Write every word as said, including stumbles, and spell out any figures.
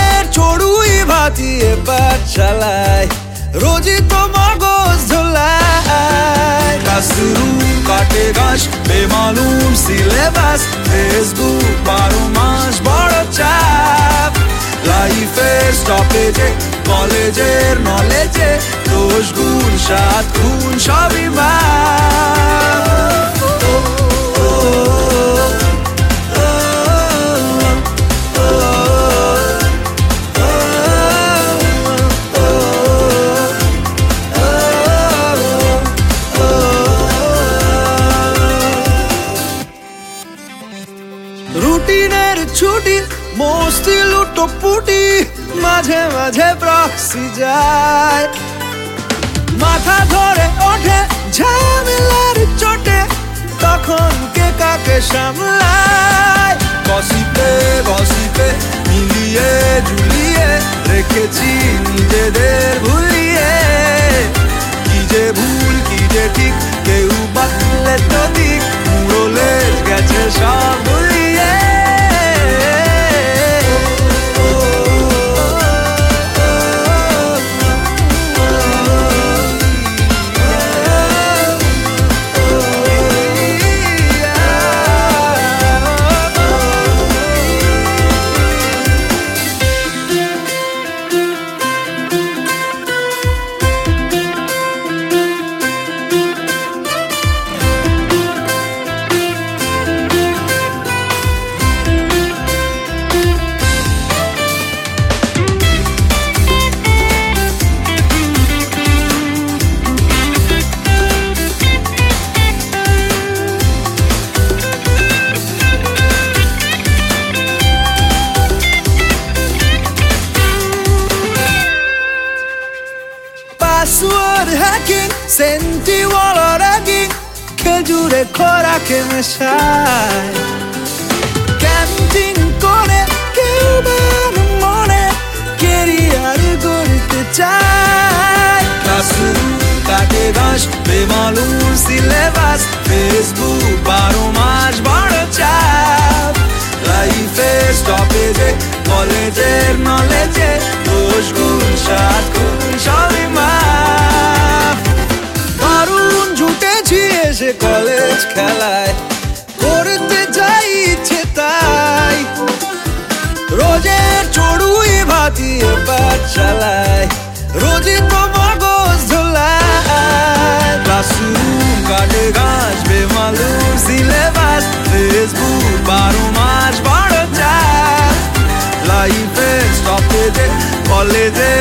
রোজের চড়ুই ভাতিয়ে পাঠ চালায়, রোজই তো মগজ ধোলায়। ক্লাসরুম কাটে ঘাস বেমালুম সিলেবাস, ফেসবুক বারো মাস বড় চাপ। লাইফের স্টপেজে কলেজের নলেজে দোষ গুণ সাত খুন সবই মাপ। রুটিনের ছুটি মস্তি লুটো পুটি, মাঝে মাঝে প্রক্সি যায়। মাথা ধরে ওঠে ঝামেলার চোটে, তখন কে কাকে সামলায়। গসিপে গসিপে মিলিয়ে ঝুলিয়ে রেখেছি নিজেদের ভুলিয়ে। কি যে ভুল কি যে ঠিক কেউ বাতলে তো দিক, মুড়লে গেছে সব ভুলিয়ে। পাসওয়ার্ড হ্যাকিং সেন্টিওয়ালা র্যাগিং, খেজুরে খোরাকে মেশায়। ক্যান্টিন করে কেউ মনে কেরিয়ার গড়তে চায়। ক্লাসরুম কাটে ঘাস বেমালুম সিলেবাস, ফেসবুক বারো মাস বড় চাপ। লাইফের স্টপেজে কলেজের নলেজে দোষ গুণ সাত গুণ সবই মাপ। দারুণ জুটেছি এসে কলেজ খেলায়, করতে যাই ইচ্ছে তাই। রোজের চড়ুই ভাতিয়ে পাঠ চালায়, রোজই তো মগজ ধোলায়। ক্লাসরুম কাটে ঘাস বেমালুম সিলেবাস, ফেসবুক বারো মাস বড় চাপ। লাইফের স্টপেজে কলেজে